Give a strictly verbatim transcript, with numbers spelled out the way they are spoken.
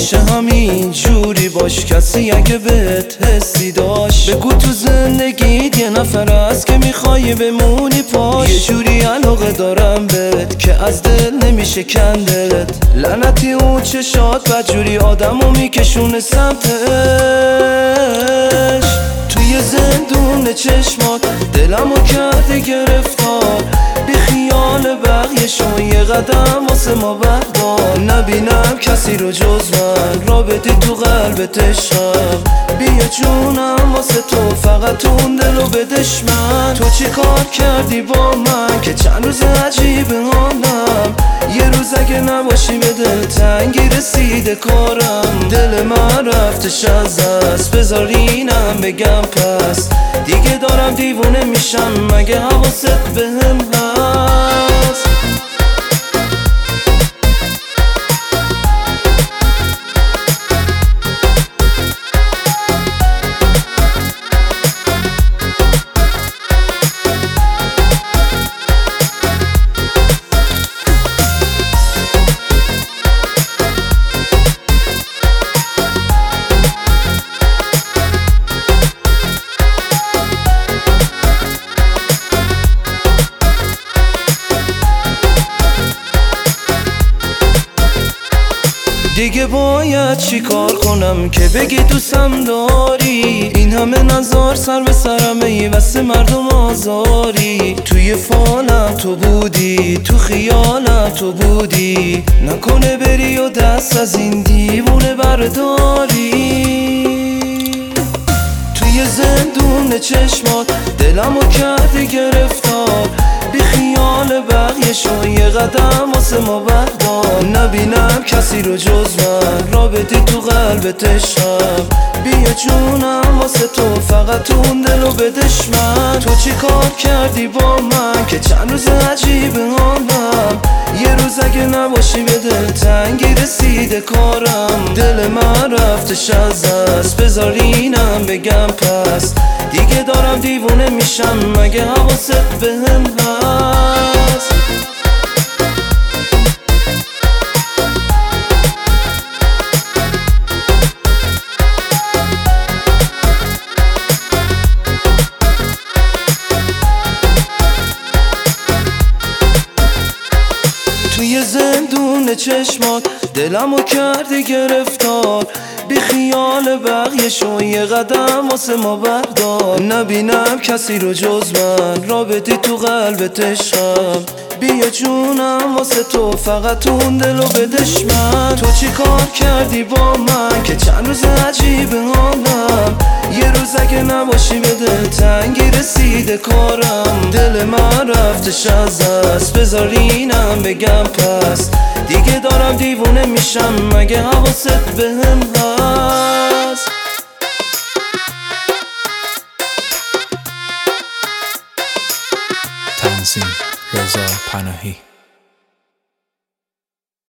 همیشه همین جوری باش. کسی اگه بهت حسی داشت بگو تو زندگیت یه نفر هست که میخوای بمونی پاش. یه جوری علاقه دارم بهت که از دل نمیشه کندت. لعنتی اون چشات بدجوری آدمو میکشونه سمتش. توی زندون چشمات دلمو کرده گرفتار. بی خیال بقیه شو یه قدم واسه ما بردار. نبینم کسی رو جز من، را بدی تو قلبت عشقم. بیا جونم واسه تو، فقط اون دلو بدش من. تو چی کار کردی با من که چند روز عجیبه حالم. یه روز اگه نباشی به دل تنگی رسیده کارم. دل من رفتش از دست، بذار اینم بگم پس. دیگه دارم دیوونه میشم مگه حواست بهم هست؟ دیگه باید چی کار کنم که بگی دوستم داری؟ این همه نظر سر به سرمه ای واسه مردم آزاری. توی فالم تو بودی، تو خیالم تو بودی. نکنه بری و دست از این دیوونه برداری. توی زندون چشمات دلمو کردی گرفتار. بی خیال بقیه شو یه قدم واسه ما بردار. نبینم کسی رو جز من، را بدی تو قلبت عشقم. بیا جونم واسه تو، فقط اون دلو بدش من. تو چی کار کردی با من که چند روز عجیبه حالم. یه روز اگه نباشی به دل تنگی رسیده کارم. دل من رفتش از دست، بذار اینم بگم پس. دیگه دارم دیوونه میشم مگه حواست بهم هست؟ توی زندون چشمات دلمو کردی گرفتار. بی خیال بقیه شو یه قدم واسه ما بردار. نبینم کسی رو جز من، را بدی تو قلبت عشقم. بیا جونم واسه تو، فقط اون دلو بدش من. تو چی کار کردی با من که چند روز عجیبه حالم. یه روز اگه نباشی به دل تنگی رسیده کارم. دل من رفتش از دست، بذار اینم بگم پس. دیگه دارم دیوونه میشم مگه حواست بهم هست؟ تنظیم رضا پناهی.